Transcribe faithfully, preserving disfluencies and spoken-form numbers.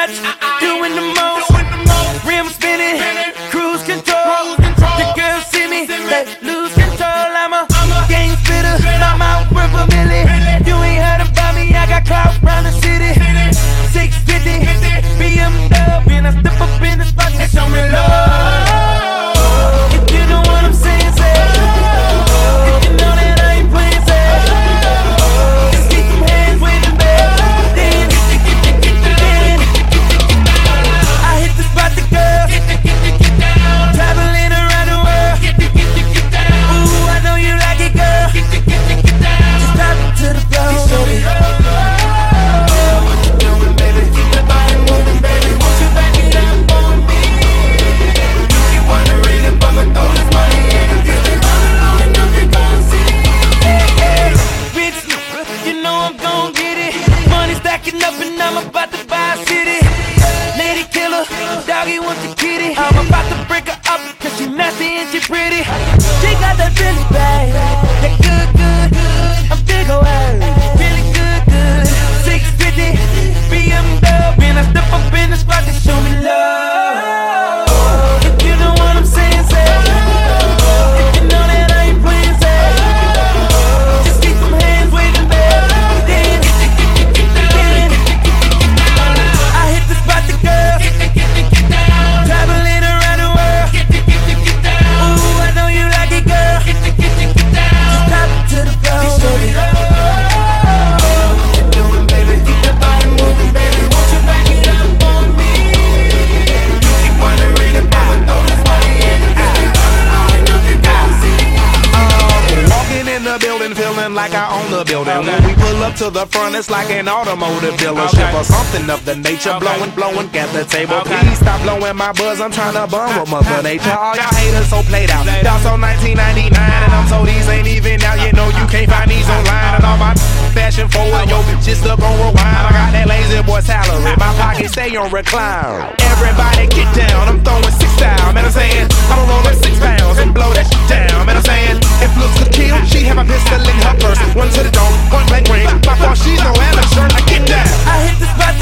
clutch, doing the most. Rim spinning, cruise control. The girls see me, they lose control. I'm a gang spitter, my mouth worth a million. You ain't heard about me, I got clout round the city. six fifty, B M W, and I step up in the spot and show me love. If you know what I'm saying, say it. If you know that I ain't playing, say it. Just keep them hands waving, babe. Then, then I hit the spot, the girls traveling around the world. Ooh, I know you like it, girl. Just drop it to the floor. Show me what you doing, baby. Keep the body moving, baby. Won't you back it up on me? You keep wondering if I'ma throw this money in. If they run along and know they gon' see. Hey, hey, bitch, you know I'm gon' get it. Money stacking up and I'm about to buy a city. Lady killer, doggy wants the kitty. I'm about to break her up cause she nasty and she pretty. She got that Billy bag, that good, good, I'm big away, really good, good. six fifty, B M W, and I step up in the spot to show me love. If you know what I'm saying, say it. If you know that I ain't playing, say it. Just keep them hands waving, babe. Then, then I hit the spot, the girls traveling around the world. Ooh, I know you like it, girl. Just drop it to the floor. Show me what you doing, baby. Keep the body moving, baby. Won't you back it up on me? You keep wondering if I'ma throw this money in. If they run along and know they gon' see. Walking in the building, feeling like I own the building. When we pull up to the front, it's like an automotive dealership or something of the nature. Blowing, blowing, at the table. Please stop blowing my buzz. I'm trying to bum with Mother Nature. All y'all haters so played out. Y'all so nineteen ninety-nine, and I'm told these ain't even out. You know you can't find these online, and all my fashion forward. Yo, just up on rewind. I got that lazy boy salary. My pocket stay on recline. Everybody get down. I'm throwing six down. Man, I'm saying I'ma roll up six pounds and blow that shit down. Man, I'm saying if looks could kill, she have a pistol in her purse. One to the dome, point blank range. My fault, she's no amateur. I get down. I hit the spot,